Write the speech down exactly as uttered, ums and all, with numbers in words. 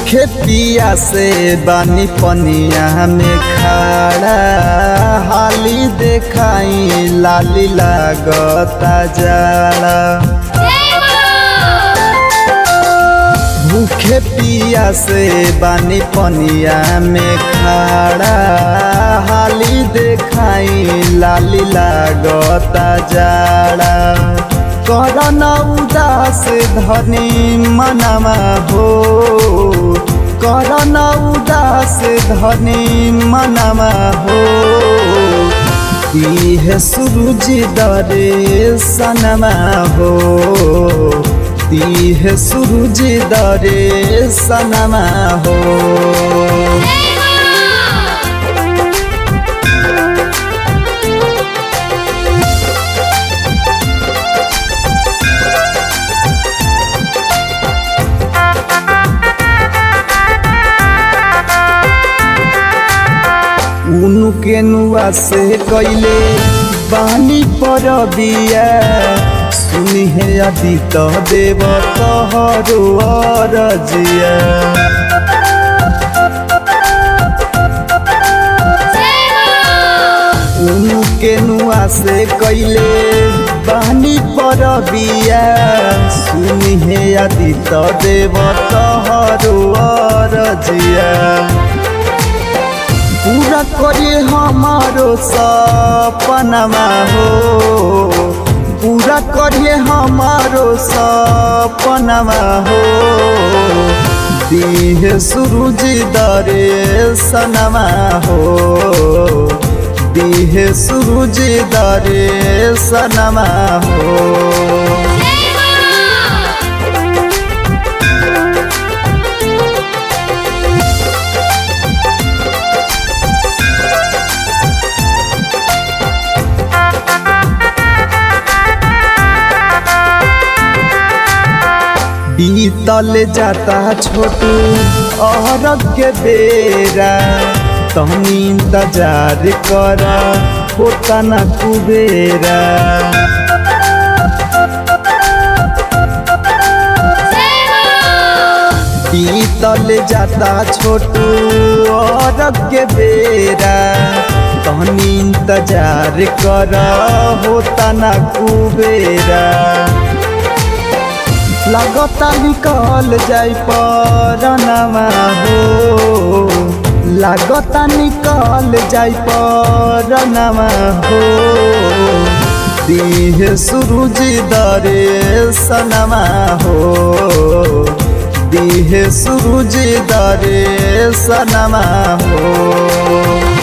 भूखे पिया से बानी पनिया में खड़ा हाली देखाई लाली लागता जाड़ा। भूखे पिया से बानी पनिया में खड़ा हाली देखाई लाली लागता जाड़ा। करन उदास धनी मनवा हो, करन उदास धनी मनवा हो, दीहे सूरज दरे सनमा हो, दीहे सूरज दरे सनमा हो। उनु के नुआ से कैले बानी पर बिया सुनी है आदित देव तोहरो अरजिया। उनु के नुआ से कैले बानी पर बिया सुनी है आदित देव तोहरो अरजिया। पूरा करिए हमारो सपनमा हो, पूरा करिए हमारो सपनमा हो, दीहे सूरज दरे सनमा हो, दीहे सूरज दरे सनमा हो। बीतल जाता छोटू औरत के बेरा तहनी इंतजार कर होता न कुबेरा। बीतल जाता छोटू औरत के बेरा तहनी इंतजार कर होता न कुबेरा। लगता निकल जाई परनमा हो, लगता निकल जाई परनमा हो, दीहे सूरज दरे सनमा हो, दीहे सूरज दरे सनमा हो।